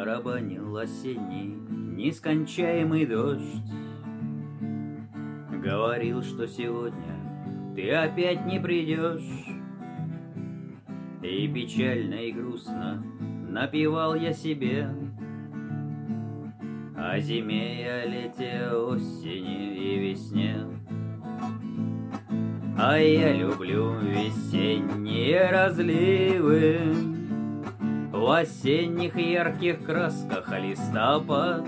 Барабанил осенний нескончаемый дождь. Говорил, что сегодня ты опять не придешь. И печально и грустно напевал я себе о зиме, о лете, осени и весне. А я люблю весенние разливы, в осенних ярких красках листопад.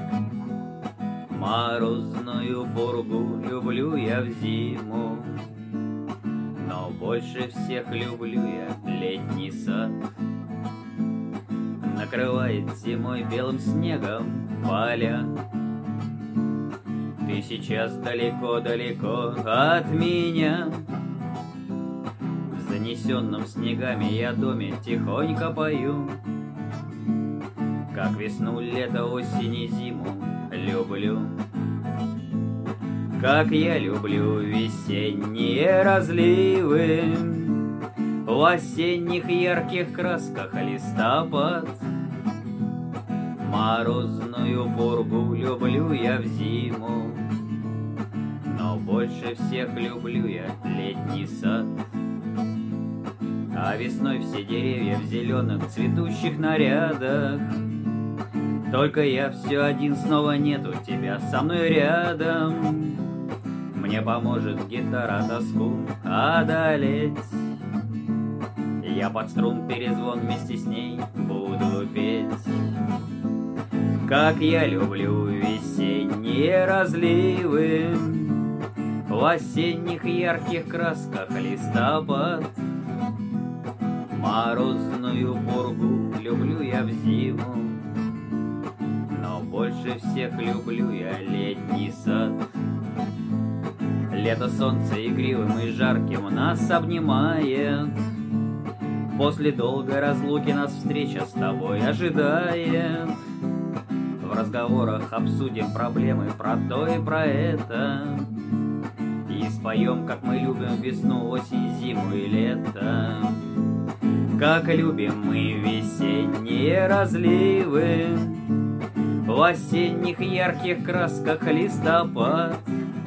Морозную пургу люблю я в зиму, но больше всех люблю я летний сад. Накрывает зимой белым снегом поля. Ты сейчас далеко-далеко от меня. В занесенном снегами я доме тихонько пою, как весну, лето, осень и зиму люблю. Как я люблю весенние разливы, в осенних ярких красках листопад. Морозную пургу люблю я в зиму, но больше всех люблю я летний сад. А весной все деревья в зеленых цветущих нарядах. Только я все один, снова нету тебя со мной рядом. Мне поможет гитара тоску одолеть. Я под струн перезвон вместе с ней буду петь. Как я люблю весенние разливы, в осенних ярких красках листопад. Морозную пургу люблю я в зиму, но больше всех люблю я летний сад. Лето солнце игривым и жарким нас обнимает. После долгой разлуки нас встреча с тобой ожидает. В разговорах обсудим проблемы про то и про это. И споем, как мы любим весну, осень, зиму и лето. Как любим мы весенние разливы, в осенних ярких красках листопад.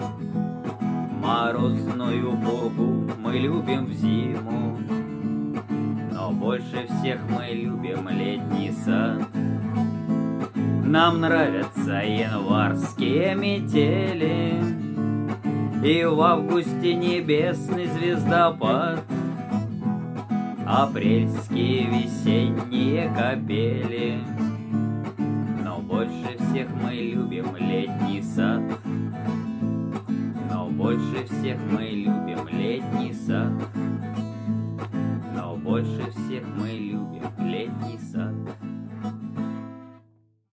Морозную пургу мы любим в зиму, но больше всех мы любим летний сад. Нам нравятся январские метели и в августе небесный звездопад. Апрельские весенние капели, но больше всех мы любим летний сад. Но больше всех мы любим летний сад. Но больше всех мы любим летний сад.